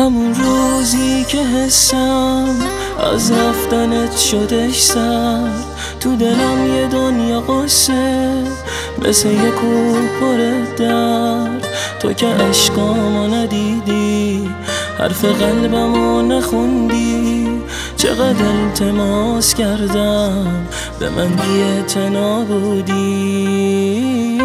همون روزی که حسم از رفتنت شدش سر، تو دلم یه دنیا قصه مثل یه کوه پر درد. تو که عشقامو ندیدی، حرف قلبمو نخوندی، چقدر التماس کردم به من بی‌اعتنا بودی.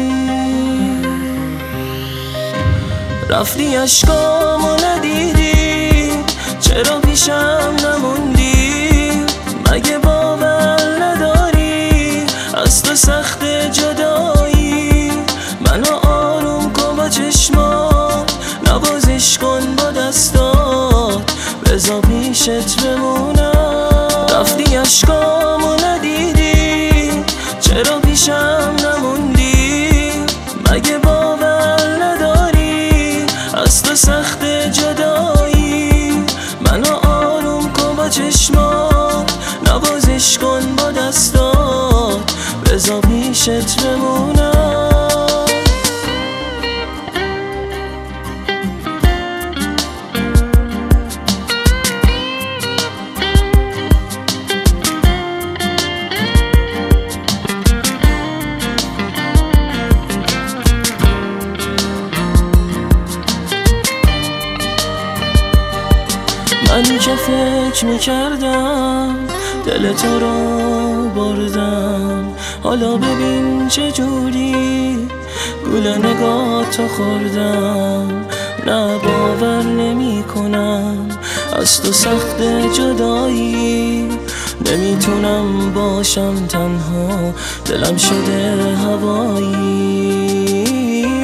رفتی عشقامو ندیدی، چرا پیشم نموندی؟ مگه باور نداری از تو سخت جدایی؟ منو آروم کن با چشمات، نوازش کن با دستات، بذار پیشت بمونم. رفتی عشقامو ندیدی، چرا پیشم نموندی؟ مگه باور نداری از تو سخت جدایی؟ منو آروم کن با چشمات، نوازش کن با دستات، بذار پیشت بمونم. من که فکر میکردم دل تو رو بردم، حالا ببین چجوری گول نگاه تو خوردم. نه باور نمی کنم از تو سخت جدایی، نمیتونم باشم تنها، دلم شده هوایی.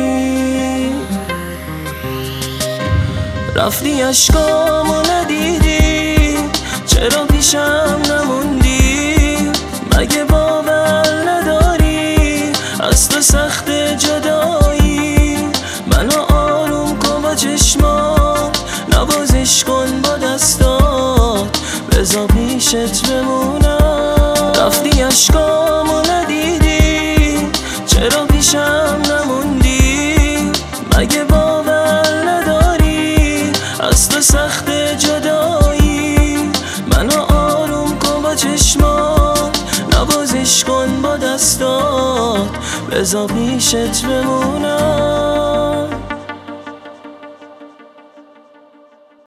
رفتی عشقامو ندیدی، چرا پیشم نموندی؟ مگه باور نداری از تو سخت جدایی؟ منو آروم کن با چشمات، نوازش کن با دستات، بذار پیشت بمونم. رفتی عشقامو ندیدی، چرا پیشم نموندی؟ مگه باور نداری از تو سخت جدایی؟ منو آروم کن با چشمات، نوازش کن با دستات، بذار پیشت بمونم.